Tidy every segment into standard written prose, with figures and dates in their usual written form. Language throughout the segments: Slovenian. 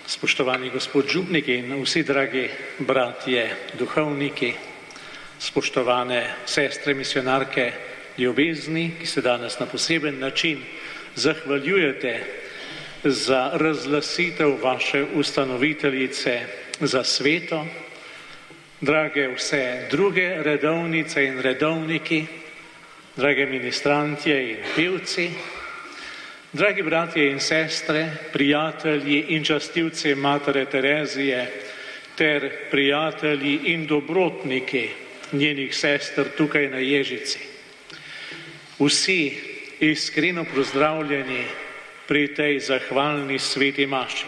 Spoštovani gospod župnik in vsi dragi bratje duhovniki, spoštovane sestre misionarke ljubezni, ki se danes na poseben način zahvaljujete za razglasitev vaše ustanoviteljice za sveto, drage vse druge redovnice in redovniki, drage ministrantje in pevci, dragi bratje in sestre, prijatelji in častilci Matere Terezije ter prijatelji in dobrotniki njenih sester tukaj na Ježici. Vsi iskreno pozdravljeni pri tej zahvalni sveti maši.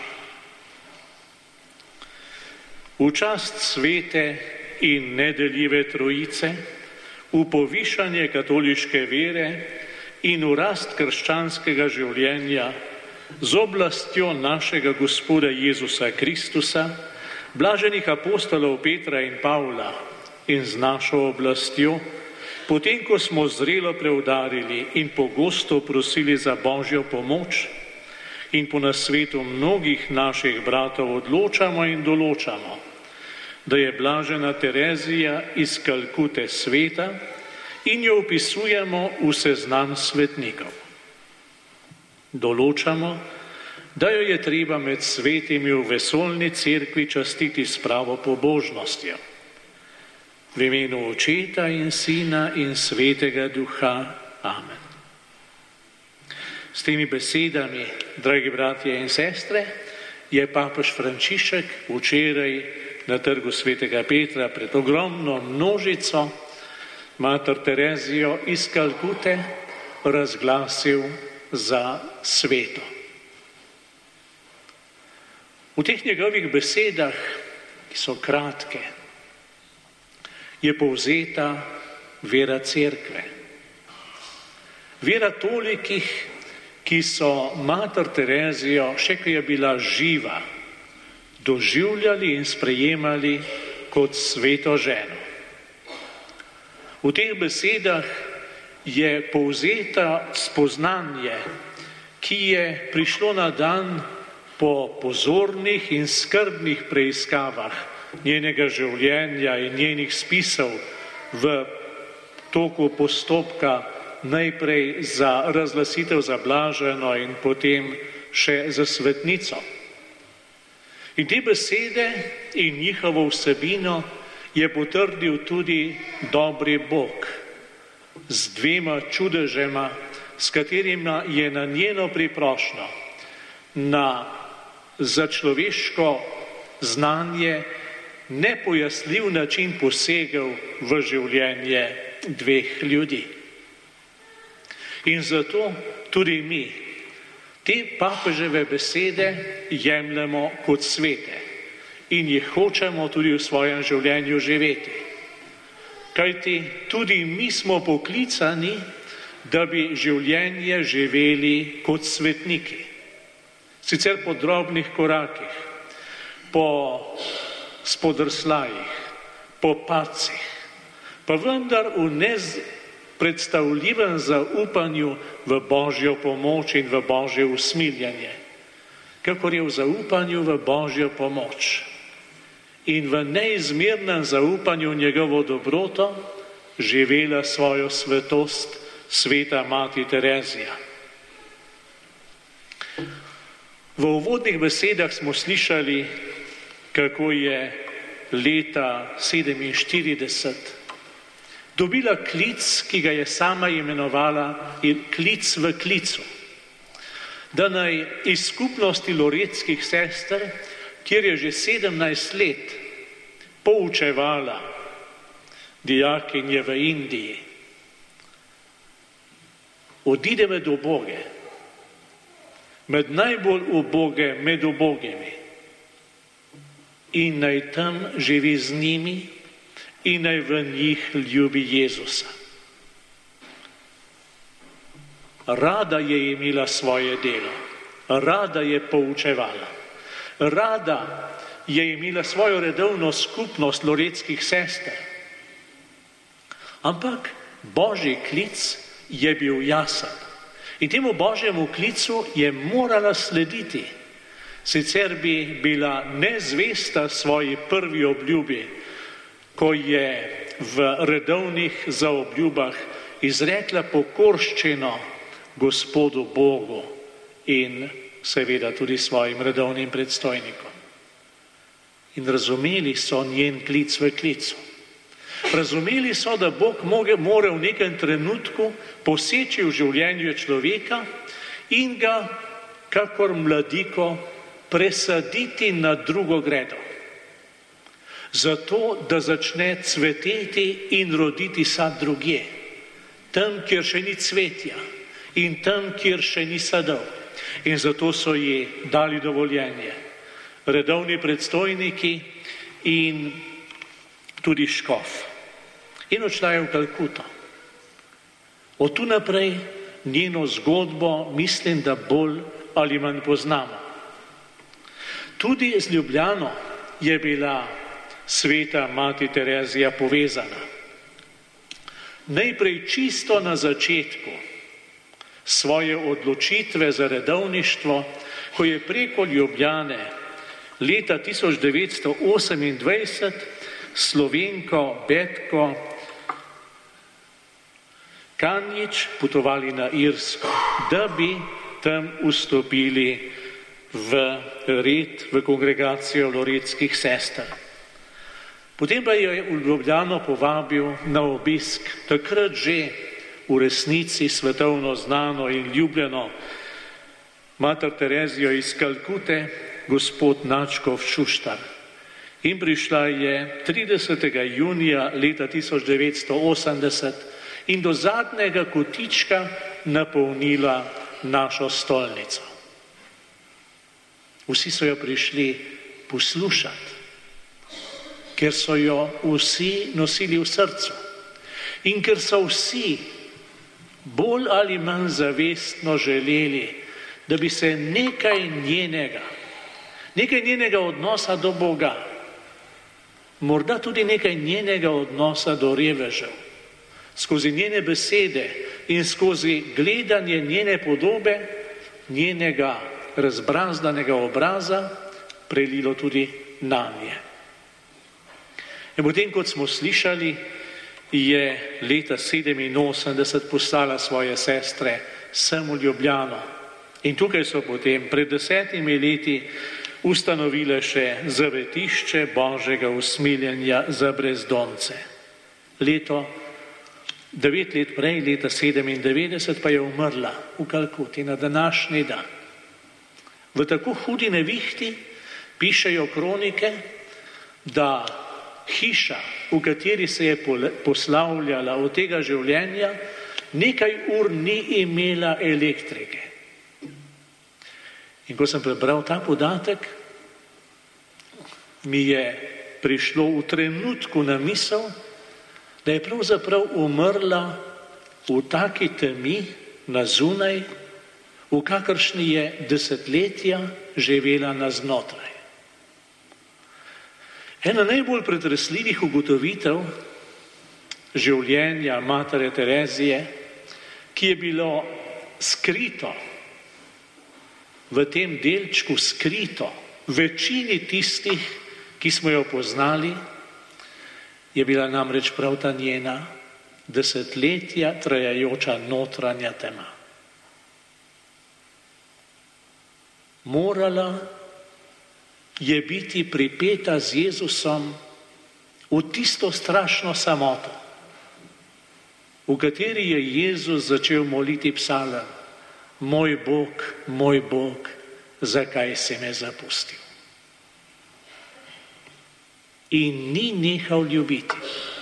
V čast svete in nedeljive trojice, v povišanje katoliške vere in v rast krščanskega življenja z oblastjo našega Gospoda Jezusa Kristusa, blaženih apostolov Petra in Pavla in z našo oblastjo, potem ko smo zrelo preudarili in pogosto prosili za Božjo pomoč in po nasvetu mnogih naših bratov odločamo in določamo, da je blažena Terezija iz Kalkute sveta in jo vpisujemo v seznam svetnikov. Določamo, da jo je treba med svetimi v vesoljni cerkvi častiti s pravo pobožnostjo. V imenu Očeta in Sina in Svetega Duha. Amen. S temi besedami, dragi bratje in sestre, je papež Frančišek včeraj na trgu Svetega Petra pred ogromno množico Mater Terezijo iz Kalkute razglasil za sveto. V teh njegovih besedah, ki so kratke, je povzeta vera cerkve. Vera tolikih, ki so Mater Terezijo, še ko je bila živa, doživljali in sprejemali kot sveto ženo. V teh besedah je povzeta spoznanje, ki je prišlo na dan po pozornih in skrbnih preiskavah njenega življenja in njenih spisov v toku postopka, najprej za razglasitev za blaženo in potem še za svetnico. In te besede in njihovo vsebino je potrdil tudi dobri Bog z dvema čudežema, s katerima je na njeno priprošnjo, za človeško znanje nepojasnljiv način posegel v življenje dveh ljudi. In zato tudi mi te papeževe besede jemljemo kot svete in jih hočemo tudi v svojem življenju živeti. Kajti tudi mi smo poklicani, da bi življenje živeli kot svetniki. Sicer po drobnih korakih, po spodrsljajih, po padcih, pa vendar v nepredstavljivem zaupanju v Božjo pomoč in v Božje usmiljanje, kakor je v zaupanju v Božjo pomoč in v neizmernem zaupanju njegovo dobroto živela svojo svetost sveta Mati Terezija. V uvodnih besedah smo slišali, kako je leta 1947 dobila klic, ki ga je sama imenovala klic v klicu, da naj iz skupnosti loretskih sester, kjer je že 17 let poučevala dijakinje v Indiji, odide med uboge, med najbolj uboge med ubogimi in naj tam živi z njimi in naj v njih ljubi Jezusa. Rada je imela svoje delo, rada je poučevala, rada je imela svojo redovno skupnost loretskih sester. Ampak Božji klic je bil jasen. In temu Božjemu klicu je morala slediti. Sicer bi bila nezvesta svoji prvi obljubi, ko je v redovnih zaobljubah izrekla pokorščino Gospodu Bogu in seveda tudi svojim redovnim predstojnikom. In razumeli so njen klic v klicu. Razumeli so, da Bog mora v nekem trenutku poseči v življenje človeka in ga, kakor mladiko, presaditi na drugo gredo. Zato, da začne cveteti in roditi sad drugje. Tam, kjer še ni cvetja in tam, kjer še ni sadov. In zato so ji dali dovoljenje. Redovni predstojniki in tudi škof. In odšla je v Kalkuto. Od tu naprej njeno zgodbo mislim, da bolj ali manj poznamo. Tudi z Ljubljano je bila sveta mati Terezija povezana. Najprej čisto na začetku svoje odločitve za redovništvo, ko je preko Ljubljane leta 1928 Slovenko Betko Kanjič potovali na Irsko, da bi tam vstopili v red, v kongregacijo loretskih sester. Potem pa jo je v Ljubljano povabil na obisk, takrat že v resnici svetovno znano in ljubljeno mater Terezijo iz Kalkute, gospod Načkov Šuštar. In prišla je 30. junija leta 1980 in do zadnjega kotička napolnila našo stolnico. Vsi so jo prišli poslušati, ker so jo vsi nosili v srcu in ker so vsi bolj ali manj zavestno želeli, da bi se nekaj njenega odnosa do Boga, morda tudi nekaj njenega odnosa do revežev, skozi njene besede in skozi gledanje njene podobe, njenega razbrazdanega obraza, prelilo tudi nanje. In potem, kot smo slišali, je leta 1987 poslala svoje sestre sem v Ljubljano. In tukaj so potem pred 10 leti ustanovile še zavetišče Božjega usmiljenja za brezdomce. 9 let prej, leta 1997, pa je umrla v Kalkuti na današnji dan. V tako hudi nevihti pišejo kronike, da hiša, v kateri se je poslavljala od tega življenja, nekaj ur ni imela elektrike. In ko sem prebral ta podatek, mi je prišlo v trenutku na misel, da je pravzaprav umrla v taki temi na zunaj, v kakršni je desetletja živela na znotraj. Ena najbolj pretresljivih ugotovitev življenja matere Terezije, ki je bilo skrito, v tem delčku skrito večini tistih, ki smo jo poznali, je bila namreč prav ta njena desetletja trajajoča notranja tema. Morala je biti pripeta z Jezusom v tisto strašno samoto, v kateri je Jezus začel moliti psalem: Moj Bog, zakaj si me zapustil? In ni nehal ljubiti.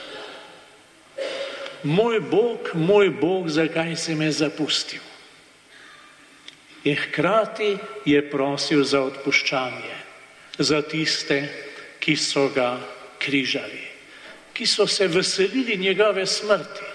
Moj Bog, zakaj si me zapustil? In hkrati je prosil za odpuščanje, za tiste, ki so ga križali, ki so se veselili njegove smrti.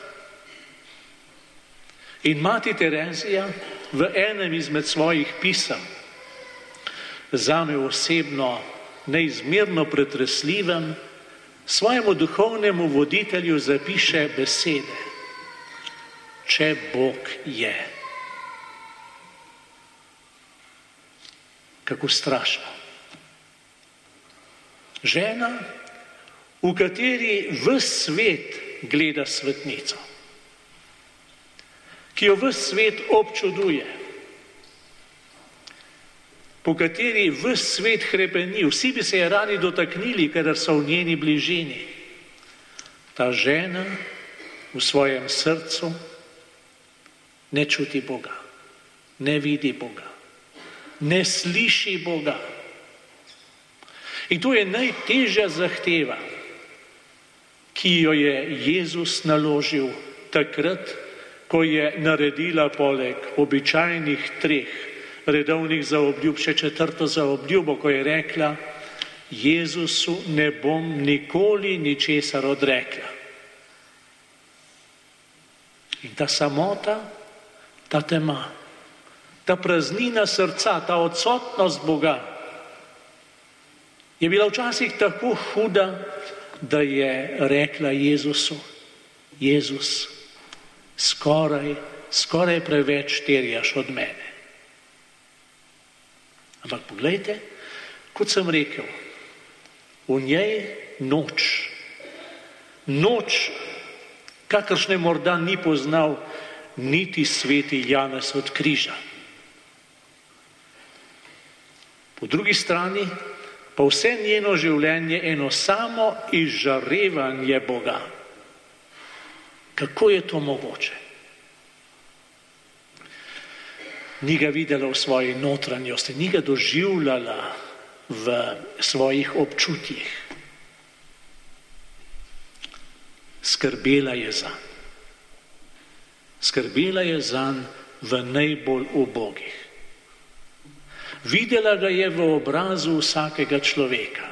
In mati Terezija v enem izmed svojih pisem, zame osebno neizmerno pretresljivem, svojemu duhovnemu voditelju zapiše besede: če Bog je. Kako strašno. Žena, v kateri ves svet gleda svetnico, ki jo ves svet občuduje, po kateri ves svet hrepeni, vsi bi se je radi dotaknili, kadar so v njeni bližini. Ta žena v svojem srcu ne čuti Boga, ne vidi Boga, ne sliši Boga. In to je najtežja zahteva, ki jo je Jezus naložil takrat, ko je naredila poleg običajnih 3 redovnih zaobljub še 4. zaobljubo, ko je rekla: Jezusu ne bom nikoli ničesar odrekla. In ta samota, ta tema, ta praznina srca, ta odsotnost Boga je bila včasih tako huda, da je rekla Jezusu: Jezus, skoraj preveč terjaš od mene. Ampak poglejte, kot sem rekel, v njej noč, kakršne morda ni poznal niti sveti Janez od križa. Po drugi strani pa vse njeno življenje eno samo izžarevanje Boga. Kako je to mogoče? Ni ga videla v svoji notranjosti, ni ga doživljala v svojih občutjih. Skrbela je zanj. Skrbela je zanj v najbolj ubogih. Videla ga je v obrazu vsakega človeka.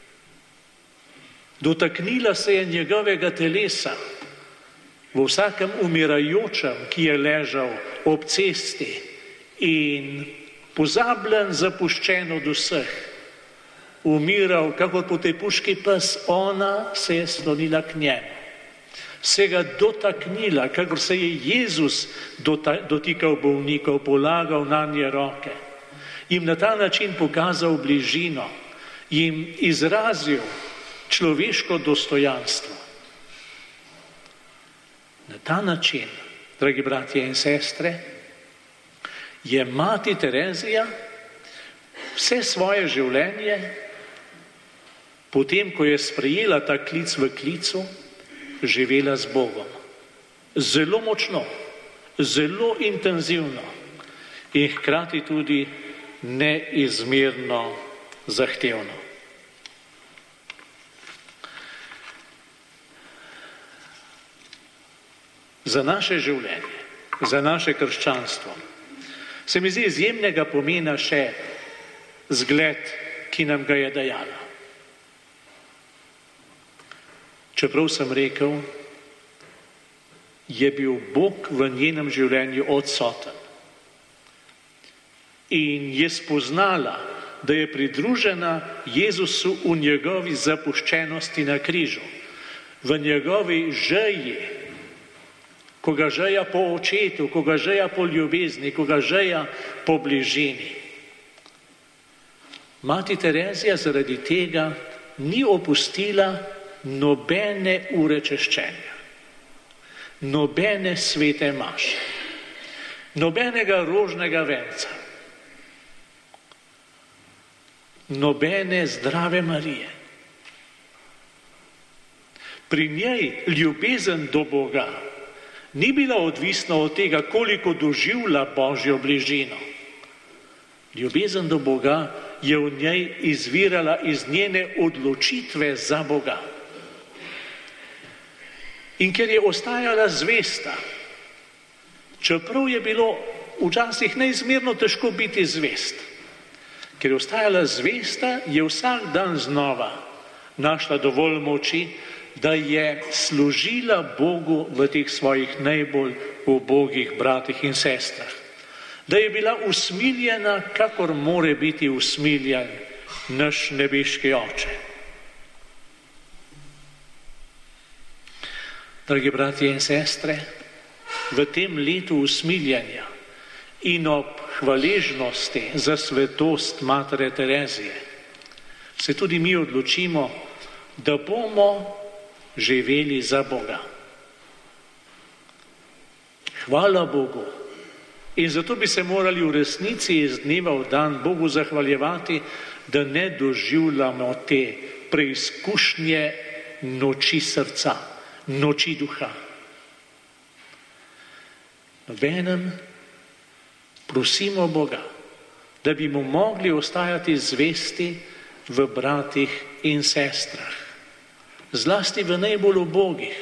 Dotaknila se je njegovega telesa, v vsakem umirajočem, ki je ležal ob cesti in pozabljen, zapuščen od vseh, umiral, kakor potepuški pes, ona se je sklonila k njemu. Se ga dotaknila, kakor se je Jezus dotikal bolnikov, polagal nanje roke. Jim na ta način pokazal bližino, jim izrazil človeško dostojanstvo. Na ta način, dragi bratje in sestre, je mati Terezija vse svoje življenje, potem ko je sprejela ta klic v klicu, živela z Bogom. Zelo močno, zelo intenzivno in hkrati tudi neizmerno zahtevno. Za naše življenje, za naše krščanstvo se mi zdi izjemnega pomena še zgled, ki nam ga je dajala. Čeprav sem rekel, je bil Bog v njenem življenju odsoten in je spoznala, da je pridružena Jezusu v njegovi zapuščenosti na križu, v njegovi želji, ko ga žeja po očetu, ko ga žeja po ljubezni, ko ga žeja po bližini. Mati Terezija zaradi tega ni opustila nobene ure češčenja, nobene svete maše, nobenega rožnega venca, nobene zdrave Marije. Pri njej ljubezen do Boga ni bila odvisna od tega, koliko doživlja Božjo bližino. Ljubezen do Boga je v njej izvirala iz njene odločitve za Boga. In ker je ostajala zvesta, čeprav je bilo včasih neizmerno težko biti zvest, ker je ostajala zvesta, je vsak dan znova našla dovolj moči, da je služila Bogu v teh svojih najbolj ubogih bratih in sestrah. Da je bila usmiljena, kakor more biti usmiljen naš nebeški Oče. Dragi bratje in sestre, v tem letu usmiljanja in ob hvaležnosti za svetost Matere Terezije, se tudi mi odločimo, da bomo živeli za Boga. Hvala Bogu. In zato bi se morali v resnici iz dneva v dan Bogu zahvaljevati, da ne doživljamo te preizkušnje noči srca, noči duha. Obenem prosimo Boga, da bi mu mogli ostajati zvesti v bratih in sestrah, zlasti v najbolj ubogih,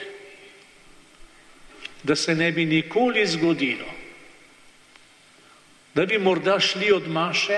da se ne bi nikoli zgodilo, da bi morda šli od maše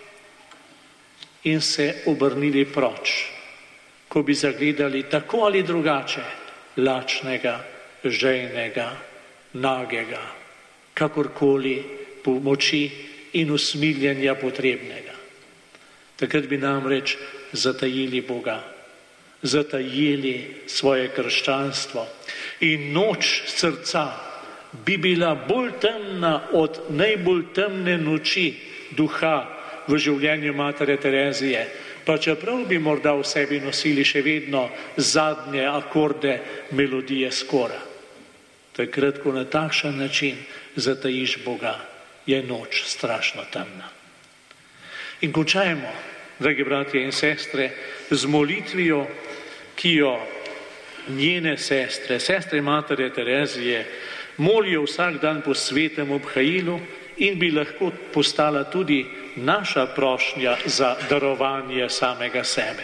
in se obrnili proč, ko bi zagledali tako ali drugače lačnega, žejnega, nagega, kakorkoli pomoči in usmiljenja potrebnega. Takrat bi namreč zatajili Boga, zatajili svoje krščanstvo in noč srca bi bila bolj temna od najbolj temne noči duha v življenju Matere Terezije, pa čeprav bi morda v sebi nosili še vedno zadnje akorde melodije skora. Takrat, ko na takšen način zatajiš Boga, je noč strašno temna. In končajmo, dragi bratje in sestre, z molitvijo, ki jo njene sestre, sestre Matere Terezije, molijo vsak dan po svetem obhajilu in bi lahko postala tudi naša prošnja za darovanje samega sebe.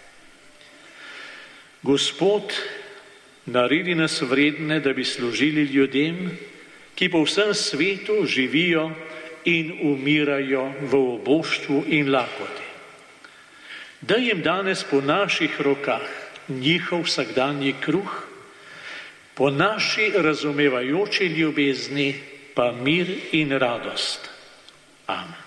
Gospod, naredi nas vredne, da bi služili ljudem, ki po vsem svetu živijo in umirajo v oboštvu in lakoti. Da jim danes po naših rokah njihov vsakdanji kruh, po naši razumevajoči ljubezni pa mir in radost. Amen.